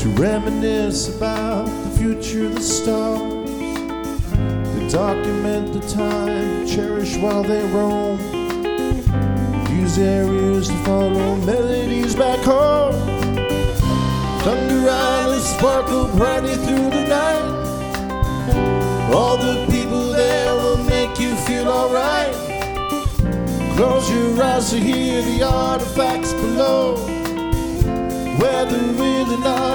to reminisce about the future of the stars, to document the time, cherish while they roam, use their ears to follow melodies back home. Thunder Island sparkle brightly through the night. All the people there will make you feel alright. Close your eyes to hear the artifacts below, where they're really not